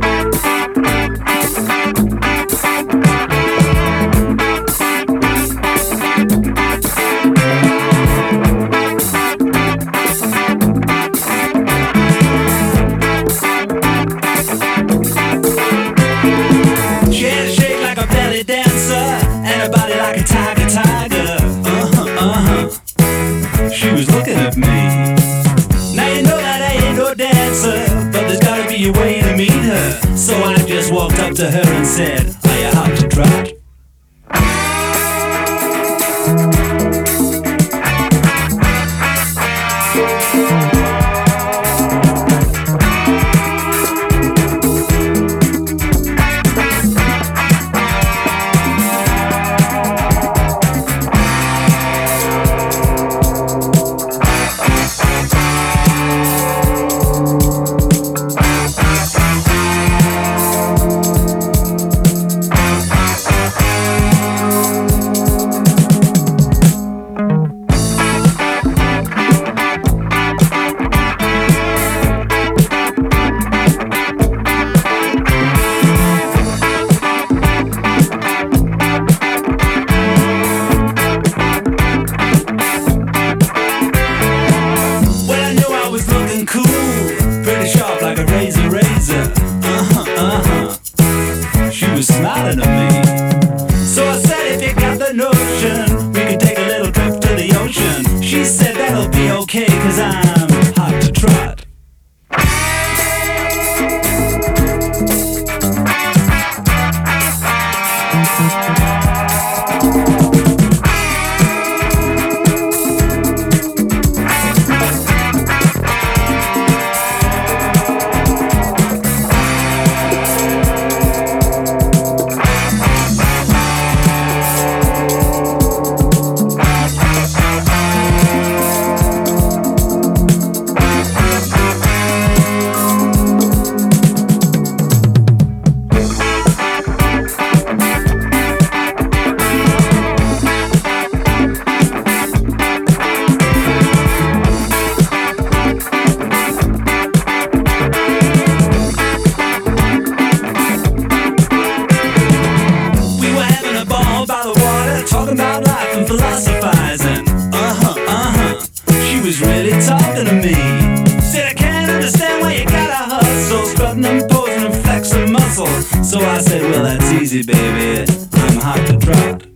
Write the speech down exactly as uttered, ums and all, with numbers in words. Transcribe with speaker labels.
Speaker 1: She was looking at me. Now you know that I ain't no dancer, but there's gotta be a way to meet her. So I just walked up to her and said, are you hot to trot? Cool, pretty sharp like a razor, razor. Uh-huh, uh-huh. She was smiling at me. So I said, if you got the notion, we could take a little trip to the ocean. She said, that'll be okay, cause I'm hot to trot. Talking about life and philosophizing. Uh-huh, uh-huh. She was really talking to me. Said, I can't understand why you gotta hustle, strutting and posing and flexing muscle. So I said, well, that's easy, baby. I'm hot to trot.